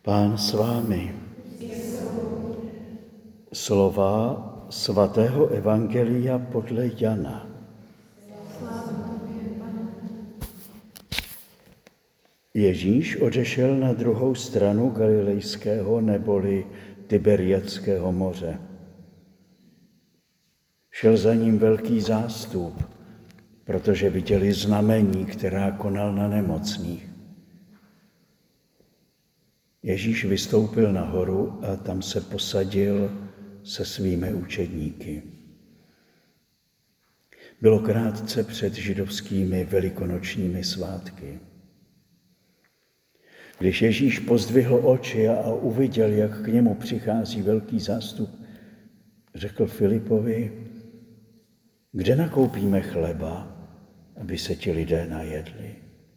Pán s vámi. Slova svatého evangelia podle Jana. Ježíš odešel na druhou stranu Galilejského neboli Tiberiadského moře. Šel za ním velký zástup, protože viděli znamení, která konal na nemocných. Ježíš vystoupil nahoru a tam se posadil se svými učedníky. Bylo krátce před židovskými velikonočními svátky. Když Ježíš pozdvihl oči a uviděl, jak k němu přichází velký zástup, řekl Filipovi: kde nakoupíme chleba, aby se ti lidé najedli?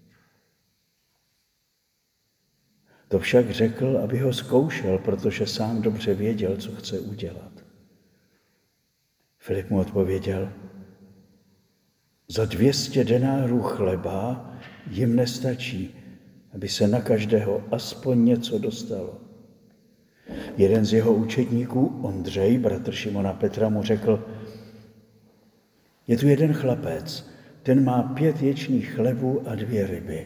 To však řekl, aby ho zkoušel, protože sám dobře věděl, co chce udělat. Filip mu odpověděl: za 200 denárů chleba jim nestačí, aby se na každého aspoň něco dostalo. Jeden z jeho učedníků, Ondřej, bratr Šimona Petra, mu řekl: je tu jeden chlapec, ten má 5 ječních chlebů a 2 ryby.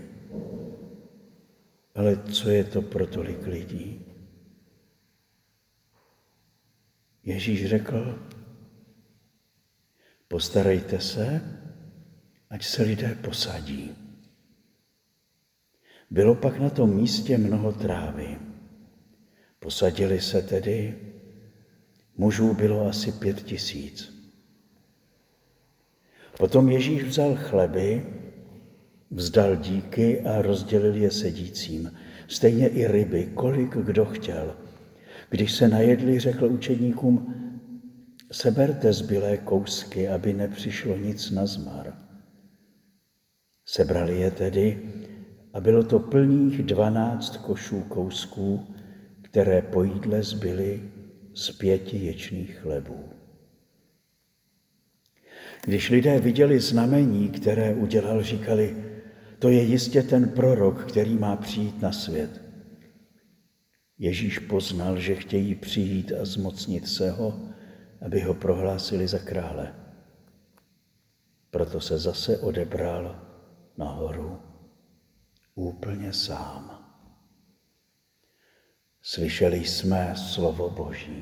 Ale co je to pro tolik lidí? Ježíš řekl: postarejte se, ať se lidé posadí. Bylo pak na tom místě mnoho trávy. Posadili se tedy, mužů bylo asi 5 000. Potom Ježíš vzal chleby, vzdal díky a rozdělil je sedícím. Stejně i ryby, kolik kdo chtěl. Když se najedli, řekl učedníkům: seberte zbylé kousky, aby nepřišlo nic nazmar. Sebrali je tedy a bylo to plných 12 košů kousků, které po jídle zbyly z 5 ječných chlebů. Když lidé viděli znamení, které udělal, říkali: to je jistě ten prorok, který má přijít na svět. Ježíš poznal, že chtějí přijít a zmocnit se ho, aby ho prohlásili za krále. Proto se zase odebral nahoru úplně sám. Slyšeli jsme slovo Boží.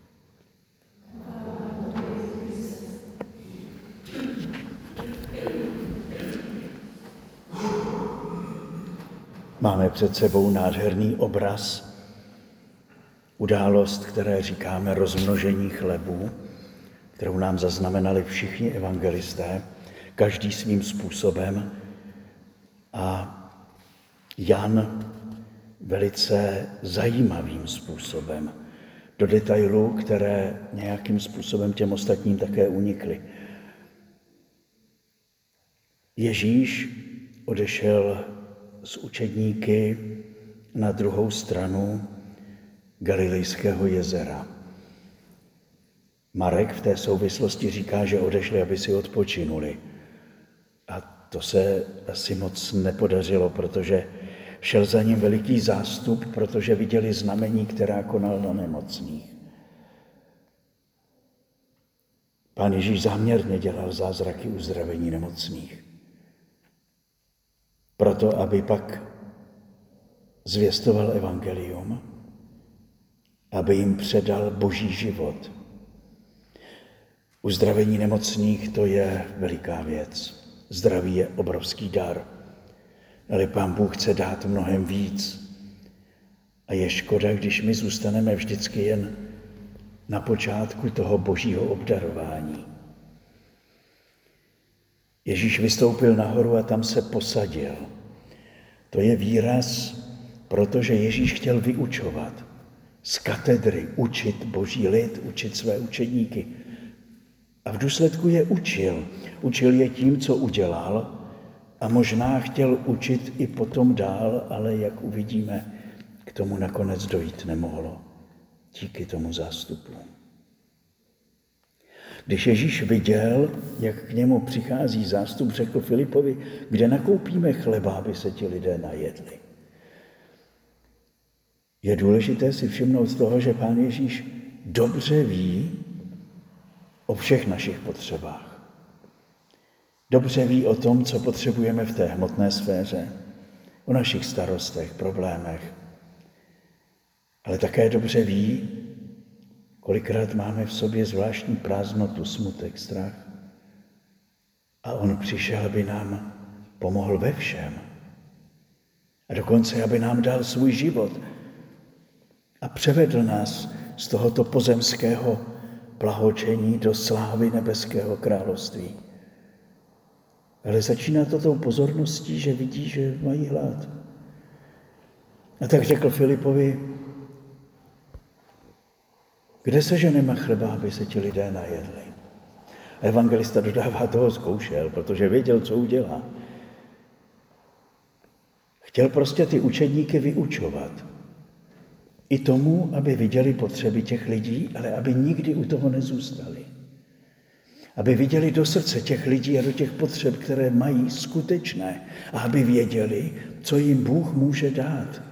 Máme před sebou nádherný obraz, událost, které říkáme rozmnožení chlebů, kterou nám zaznamenali všichni evangelisté, každý svým způsobem, a Jan velice zajímavým způsobem, do detailů, které nějakým způsobem těm ostatním také unikly. Ježíš odešel s učedníky na druhou stranu Galilejského jezera. Marek v té souvislosti říká, že odešli, aby si odpočinuli. A to se asi moc nepodařilo, protože šel za ním veliký zástup, protože viděli znamení, která konal na nemocných. Pán Ježíš záměrně dělal zázraky uzdravení nemocných. Proto, aby pak zvěstoval evangelium, aby jim předal Boží život. Uzdravení nemocných, to je veliká věc. Zdraví je obrovský dar, ale Pán Bůh chce dát mnohem víc. A je škoda, když my zůstaneme vždycky jen na počátku toho Božího obdarování. Ježíš vystoupil nahoru a tam se posadil. To je výraz, protože Ježíš chtěl vyučovat z katedry, učit Boží lid, učit své učedníky. A v důsledku je učil. Učil je tím, co udělal, a možná chtěl učit i potom dál, ale jak uvidíme, k tomu nakonec dojít nemohlo díky tomu zástupu. Když Ježíš viděl, jak k němu přichází zástup, řekl Filipovi: « Kde nakoupíme chleba, aby se ti lidé najedli? » Je důležité si všimnout toho, že Pán Ježíš dobře ví o všech našich potřebách. Dobře ví o tom, co potřebujeme v té hmotné sféře, o našich starostech, problémech. Ale také dobře ví, kolikrát máme v sobě zvláštní prázdnotu, smutek, strach. A on přišel, aby nám pomohl ve všem. A dokonce, aby nám dal svůj život. A převedl nás z tohoto pozemského plahočení do slávy nebeského království. Ale začíná to tou pozorností, že vidí, že mají hlad. A tak řekl Filipovi, kde seženeme chleba, aby se ti lidé najedli? A evangelista dodává, toho zkoušel, protože věděl, co udělá. Chtěl prostě ty učedníky vyučovat. I tomu, aby viděli potřeby těch lidí, ale aby nikdy u toho nezůstali. Aby viděli do srdce těch lidí a do těch potřeb, které mají skutečné. A aby věděli, co jim Bůh může dát.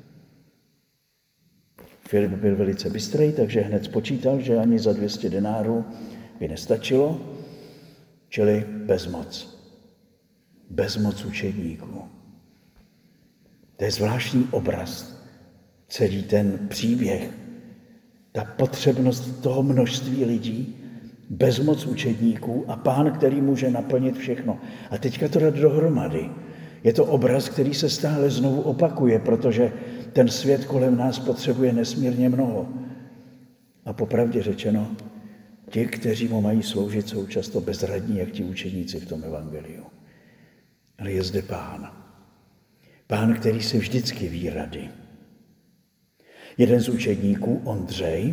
Filip byl velice bystrej, takže hned spočítal, že ani za 200 denárů by nestačilo, čili bezmoc. Bezmoc učedníků. To je zvláštní obraz, celý ten příběh. Ta potřebnost toho množství lidí, bezmoc učedníků a Pán, který může naplnit všechno. A teďka to dát dohromady. Je to obraz, který se stále znovu opakuje, protože ten svět kolem nás potřebuje nesmírně mnoho. A popravdě řečeno, ti, kteří mu mají sloužit, jsou často bezradní, jak ti učeníci v tom evangeliu. Ale je zde Pán. Pán, který si vždycky ví rady. Jeden z učedníků, Ondřej,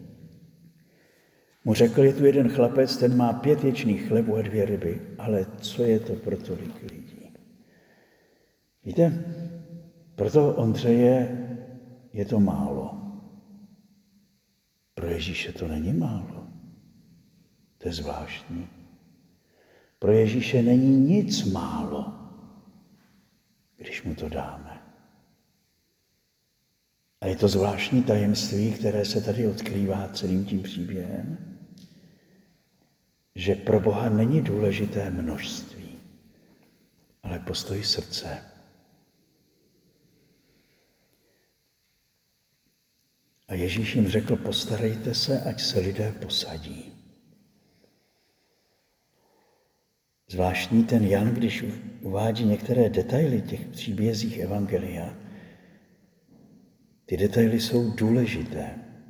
mu řekl, je tu jeden chlapec, ten má 5 ječných chlebů a 2 ryby, ale co je to pro tolik lidí? Víte, pro toho Ondřeje je to málo. Pro Ježíše to není málo. To je zvláštní. Pro Ježíše není nic málo, když mu to dáme. A je to zvláštní tajemství, které se tady odkrývá celým tím příběhem, že pro Boha není důležité množství, ale postoj srdce. A Ježíš jim řekl, postarejte se, ať se lidé posadí. Zvláštní ten Jan, když uvádí některé detaily těch příbězích evangelia, ty detaily jsou důležité.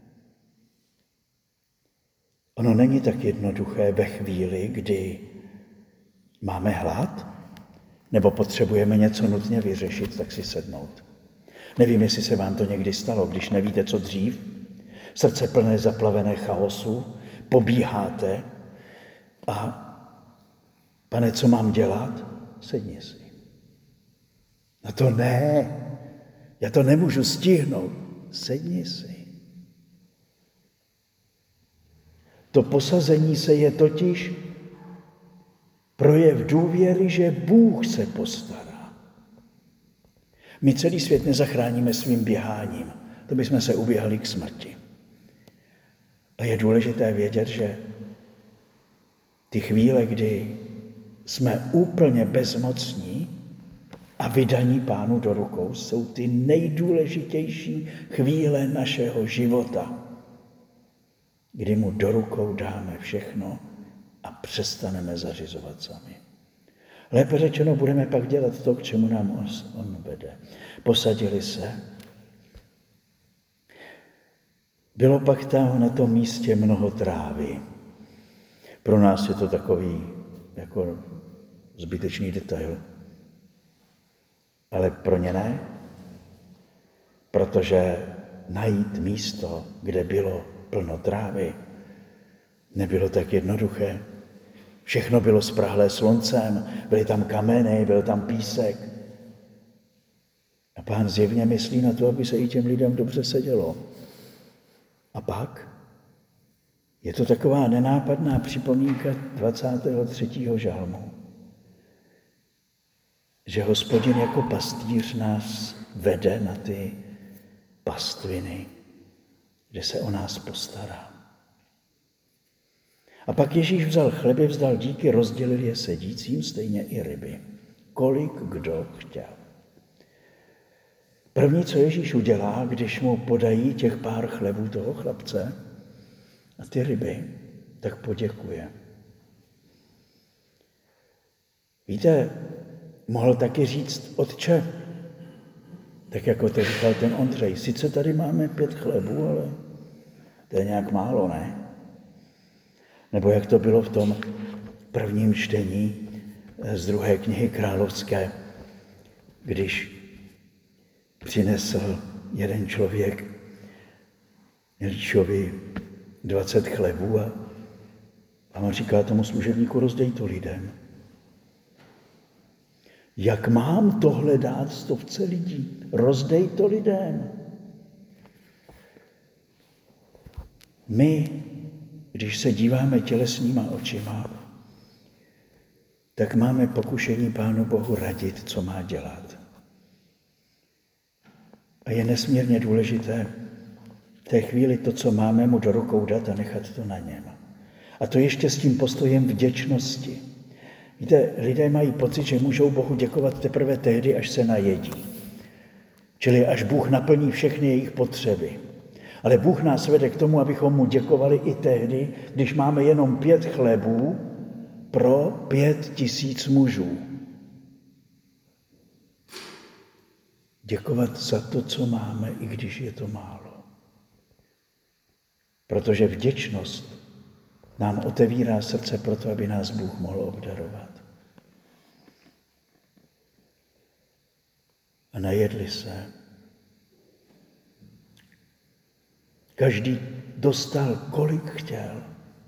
Ono není tak jednoduché ve chvíli, kdy máme hlad, nebo potřebujeme něco nutně vyřešit, tak si sednout. Nevím, jestli se vám to někdy stalo, když nevíte, co dřív, srdce plné zaplavené chaosu, pobíháte a pane, co mám dělat? Sedni si. No to ne, já to nemůžu stihnout. Sedni si. To posazení se je totiž projev důvěry, že Bůh se postará. My celý svět nezachráníme svým běháním. To bychom se uběhali k smrti. A je důležité vědět, že ty chvíle, kdy jsme úplně bezmocní a vydaní Pánu do rukou, jsou ty nejdůležitější chvíle našeho života, kdy mu do rukou dáme všechno a přestaneme zařizovat sami. Lépe řečeno, budeme pak dělat to, k čemu nám on vede. Posadili se. Bylo pak tam na tom místě mnoho trávy. Pro nás je to takový jako zbytečný detail. Ale pro ně ne, protože najít místo, kde bylo plno trávy, nebylo tak jednoduché. Všechno bylo sprahlé sluncem, byly tam kameny, byl tam písek. A Pán zjevně myslí na to, aby se i těm lidem dobře sedělo. A pak je to taková nenápadná připomínka 23. žalmu, že Hospodin jako pastýř nás vede na ty pastvě. pastviny, kde se o nás postará. A pak Ježíš vzal chleby, vzdal díky, rozdělil je sedícím, stejně i ryby. Kolik kdo chtěl. První, co Ježíš udělá, když mu podají těch pár chlebů toho chlapce a ty ryby, tak poděkuje. Víte, mohl taky říct, Otče, tak jako to říkal ten Ondřej, sice tady máme 5 chlebů, ale to je nějak málo, ne? Nebo jak to bylo v tom prvním čtení z 2. knihy Královské, když přinesl jeden člověk Elišovi 20 chlebů a on říká tomu služebníku, rozdej to lidem. Jak mám tohle dát 100 lidí? Rozdej to lidem. My, když se díváme tělesnýma očima, tak máme pokušení Pánu Bohu radit, co má dělat. A je nesmírně důležité v té chvíli to, co máme, mu do rukou dát a nechat to na něm. A to ještě s tím postojem vděčnosti. Víte, lidé mají pocit, že můžou Bohu děkovat teprve tehdy, až se najedí. Čili až Bůh naplní všechny jejich potřeby. Ale Bůh nás vede k tomu, abychom mu děkovali i tehdy, když máme jenom 5 chlebů pro 5 000 mužů. Děkovat za to, co máme, i když je to málo. Protože vděčnost nám otevírá srdce proto, aby nás Bůh mohl obdarovat. A najedli se. Každý dostal, kolik chtěl.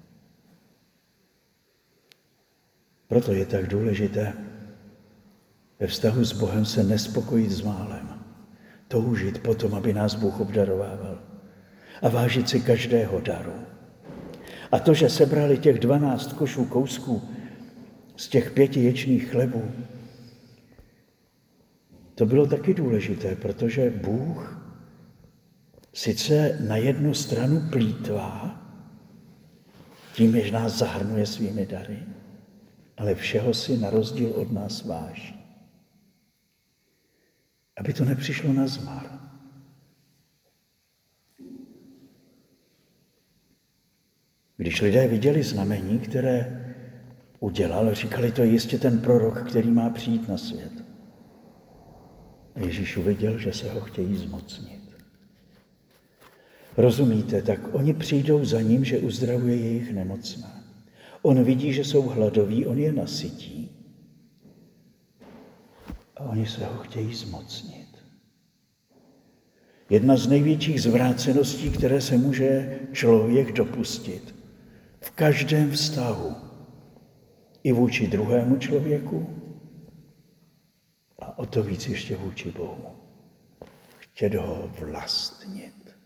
Proto je tak důležité ve vztahu s Bohem se nespokojit s málem. Toužit potom, aby nás Bůh obdarovával. A vážit si každého daru. A to, že sebrali těch 12 košů kousků z těch 5 ječných chlebů, to bylo taky důležité, protože Bůh sice na jednu stranu plýtvá, tím, že nás zahrnuje svými dary, ale všeho si na rozdíl od nás váží. Aby to nepřišlo na zmar. Když lidé viděli znamení, které udělal, říkali, to je jistě ten prorok, který má přijít na svět. A Ježíš uviděl, že se ho chtějí zmocnit. Rozumíte, tak oni přijdou za ním, že uzdravuje jejich nemocné. On vidí, že jsou hladoví, on je nasytí. A oni se ho chtějí zmocnit. Jedna z největších zvráceností, které se může člověk dopustit v každém vztahu, i vůči druhému člověku, a o to víc ještě vůči Bohu. Chtět ho vlastnit.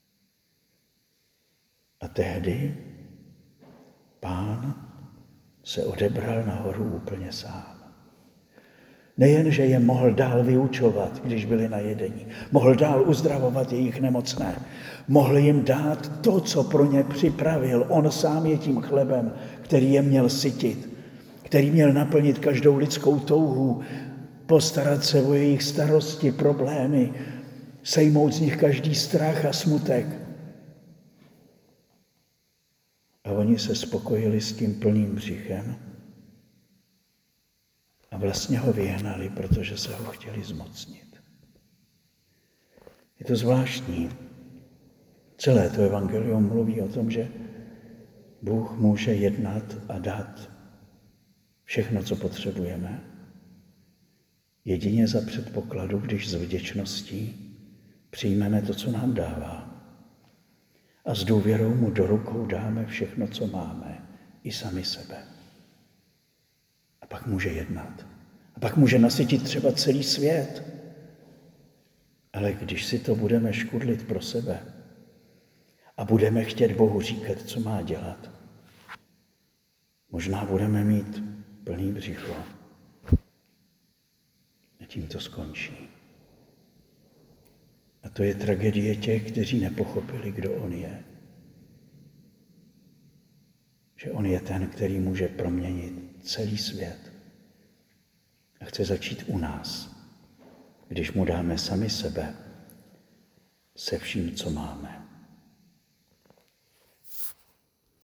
A tehdy Pán se odebral nahoru úplně sám. Nejen, že je mohl dál vyučovat, když byli najedení, mohl dál uzdravovat jejich nemocné, mohl jim dát to, co pro ně připravil. On sám je tím chlebem, který je měl sytit, který měl naplnit každou lidskou touhu, postarat se o jejich starosti, problémy, sejmout z nich každý strach a smutek. A oni se spokojili s tím plným břichem a vlastně ho vyhnali, protože se ho chtěli zmocnit. Je to zvláštní. Celé to evangelium mluví o tom, že Bůh může jednat a dát všechno, co potřebujeme, jedině za předpokladu, když s vděčností přijmeme to, co nám dává. A s důvěrou mu do rukou dáme všechno, co máme, i sami sebe. A pak může jednat. A pak může nasytit třeba celý svět. Ale když si to budeme škudlit pro sebe a budeme chtět Bohu říkat, co má dělat, možná budeme mít plný břicho. A tím to skončí. A A to je tragédie těch, kteří nepochopili, kdo on je. Že on je ten, který může proměnit celý svět. A chce začít u nás, když mu dáme sami sebe se vším, co máme.